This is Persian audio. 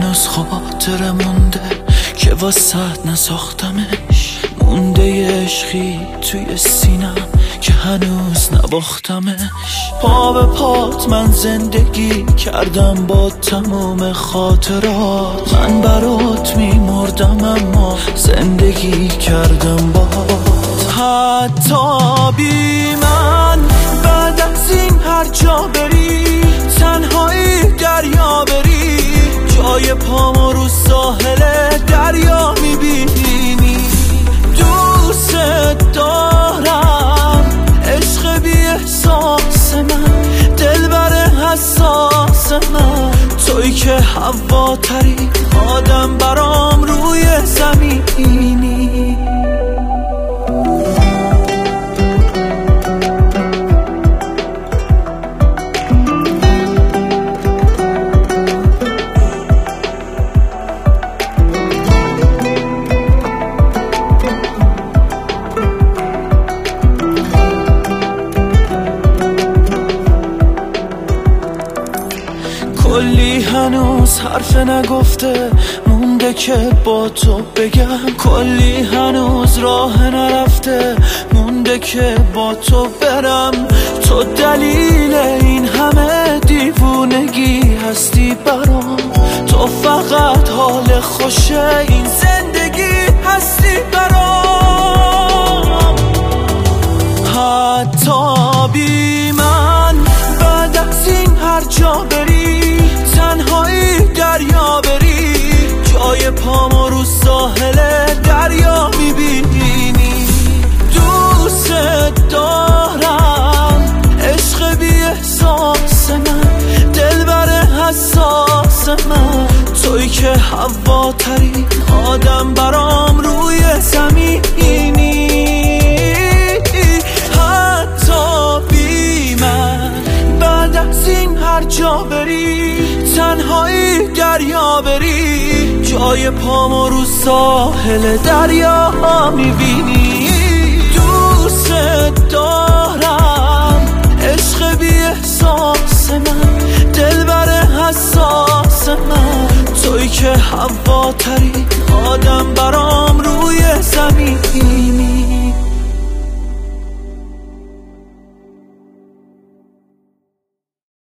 هنوز خاطره مونده که واسط نساختمش، مونده یه عشقی توی سینم که هنوز نباختمش. پا به پات من زندگی کردم با تموم خاطرات، من برات میمردم اما زندگی کردم باهات. حتی بی من بعد از این هر جا بری، تنهایی دریا بری، جای پامو رو ساحل دریا میبینی. دوست دارم عشق بی احساس من، دلبر حساس من، توی که هواترین آدم برام روی زمینی. کلی هنوز حرف نگفته مونده که با تو بگم، کلی هنوز راه نرفته مونده که با تو برم. تو دلیل این همه دیوونگی هستی برام، تو فقط حال خوشه این زندگی هستی برام. حتی بی من بعد از این هر جا بری، تنهایی دریا بری، جای پامو رو ساحل دریا میبینی. دوست دارم عشق بی احساس من، دلبر حساس من، توی که هواترین آدم برام روی زمینی. حتی بی من بعد از این هر جا بری، تنهایی دریا بری، جای پامو رو ساحل دریا